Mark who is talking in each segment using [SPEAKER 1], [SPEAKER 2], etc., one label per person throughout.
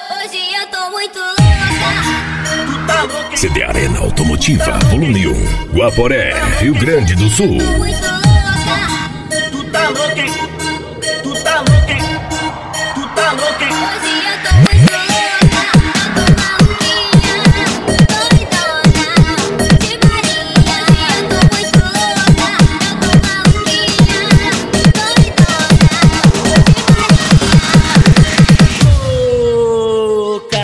[SPEAKER 1] Hoje eu tô muito louca.
[SPEAKER 2] CD Arena Automotiva, volume 1, Guaporé, Rio Grande do Sul.
[SPEAKER 1] Tô muito louca.
[SPEAKER 3] Tu tá louca, hein? Tu tá louca, hein? Tu tá louca, hein?
[SPEAKER 1] Hoje eu tô muito louca. Eu tô maluquinha, doidona de Maria. Eu tô muito louca. Eu tô maluquinha, doidona
[SPEAKER 3] Louca.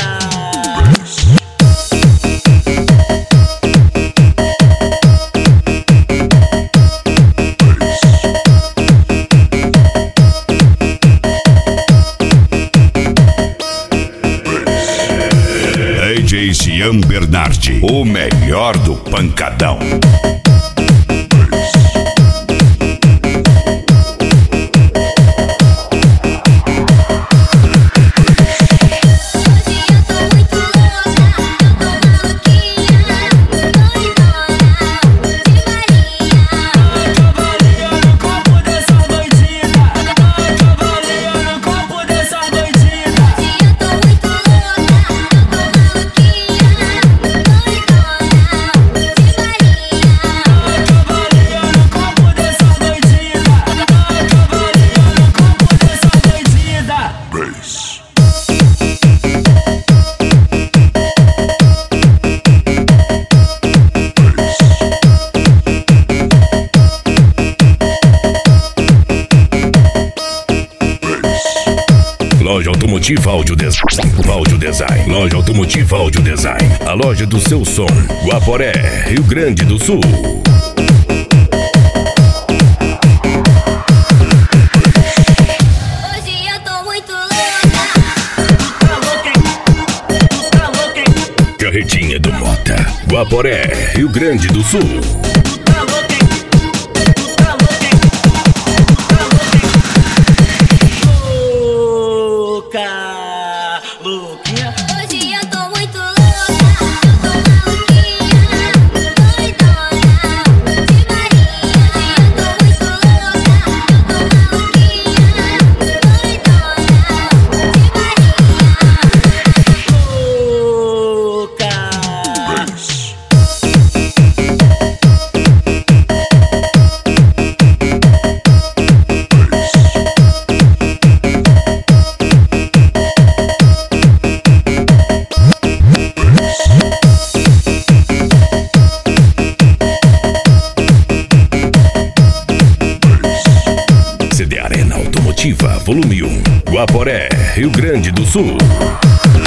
[SPEAKER 2] DJ Cian Bernardi, o melhor do pancadão. Loja Automotiva Audio Design. Loja Automotiva Audio Design. A loja do seu som. Guaporé, Rio Grande do Sul.
[SPEAKER 1] Hoje eu tô muito louca.
[SPEAKER 3] Tá louca, hein? Tu tá louca, hein?
[SPEAKER 2] Carretinha do Mota. Guaporé, Rio Grande do Sul.
[SPEAKER 3] Tu tá louca, hein? Tu tá louca, hein? Tu tá louca, hein? Louca. Louquinha.
[SPEAKER 1] Hoje eu tô muito louca. Eu tô maluquinha, doidona de Maria. Eu tô muito louca. Eu tô maluquinha, doidona de Maria.
[SPEAKER 3] Louca.
[SPEAKER 2] CD Arena Automotiva, volume 1, Guaporé, Rio Grande do Sul.